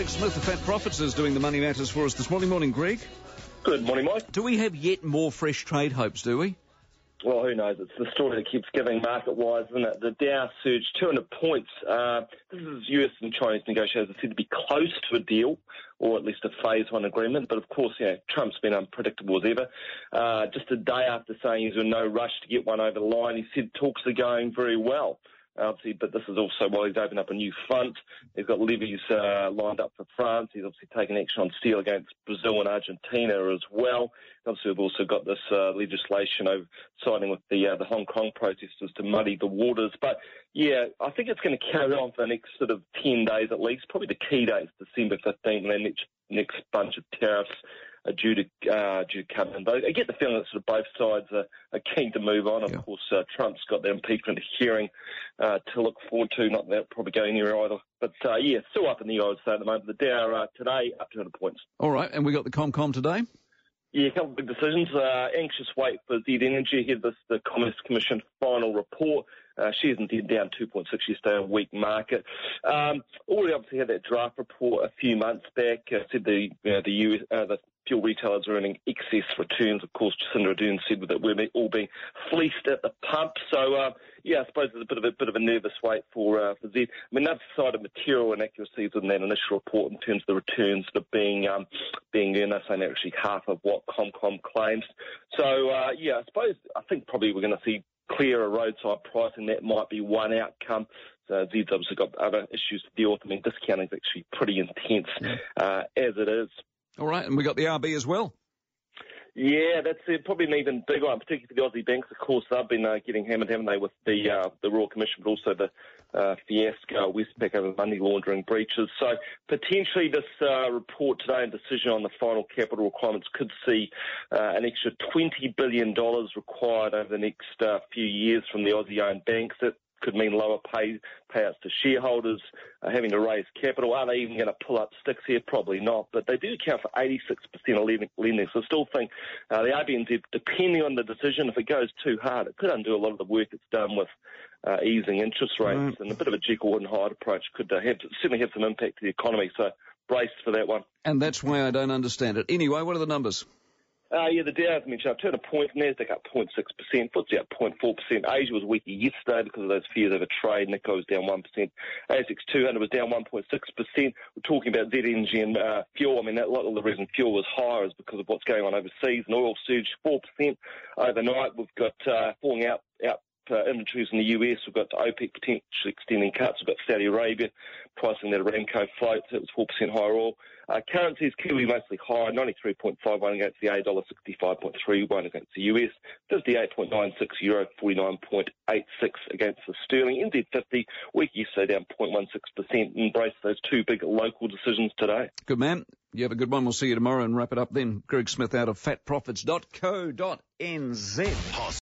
Greg Smith of Fat Profits is doing the Money Matters for us this morning. Morning, Greg. Good morning, Mike. Do we have yet more fresh trade hopes, do we? Well, who knows? It's the story that keeps giving market-wise, isn't it? The Dow surged 200 points. This is US and Chinese negotiators are said to be close to a deal, or at least a phase one agreement. But, of course, Trump's been unpredictable as ever. Just a day after saying he's in no rush to get one over the line, he said talks are going very well. Obviously, but this is also while he's opened up a new front. He's got levies lined up for France. He's obviously taken action on steel against Brazil and Argentina as well. Obviously, we've also got this legislation over siding with the Hong Kong protesters to muddy the waters. But, yeah, I think it's going to carry on for the next sort of 10 days at least. Probably the key date is December 15th, and then next bunch of tariffs are due to come in. But I get the feeling that sort of both sides are keen to move on. Of course, Trump's got the impeachment hearing to look forward to. Not that it'll probably go anywhere either. But, still up in the air, I would say, at the moment. The Dow today, up 200 points. All right, and we got the ComCom today? Yeah, a couple of big decisions. Anxious wait for Z Energy ahead of the Commerce Commission final report. Shares indeed down 2.6 yesterday on a weak market. Already obviously had that draft report a few months back. Said the fuel retailers are earning excess returns. Of course, Jacinda Ardern said that we're all being fleeced at the pump. So, I suppose there's a bit of a nervous wait for Z. I mean, they've cited material inaccuracies in that initial report in terms of the returns that are being earned. They're saying they're actually half of what ComCom claims. So, I think probably we're going to see clearer roadside pricing. That might be one outcome. So Z's obviously got other issues to deal with. I mean, discounting is actually pretty intense as it is. All right, and we got the RB as well. Yeah, that's probably an even bigger one, particularly for the Aussie banks. Of course, they've been getting hammered, haven't they, with the Royal Commission, but also the fiasco Westpac over money laundering breaches. So potentially this report today and decision on the final capital requirements could see an extra $20 billion required over the next few years from the Aussie-owned banks. That could mean lower payouts to shareholders, having to raise capital. Are they even going to pull up sticks here? Probably not. But they do account for 86% of lending. So I still think the RBNZ, depending on the decision, if it goes too hard, it could undo a lot of the work it's done with easing interest rates. And a bit of a Jekyll and Hyde approach could certainly have some impact to the economy. So braced for that one. And that's why I don't understand it. Anyway, what are the numbers? The Dow, as mentioned, up 200 points, NASDAQ up 0.6%, FTSE up 0.4%. Asia was weaker yesterday because of those fears over trade. Nikkei was down 1%. ASX 200 was down 1.6%. We're talking about Z Energy and fuel. I mean, a lot of the reason fuel was higher is because of what's going on overseas. And oil surged 4% overnight. We've got falling out inventories in the US. We've got OPEC potentially extending cuts. We've got Saudi Arabia pricing that Aramco float. So it was 4% higher oil. Currencies, Kiwi mostly higher, 93.51 against the A dollar, 65.31 against the US, 58.96 euro, 49.86 against the sterling. NZ50, weak yesterday, down 0.16%. Embrace those two big local decisions today. Good man. You have a good one. We'll see you tomorrow and wrap it up then. Greg Smith out of fatprofits.co.nz.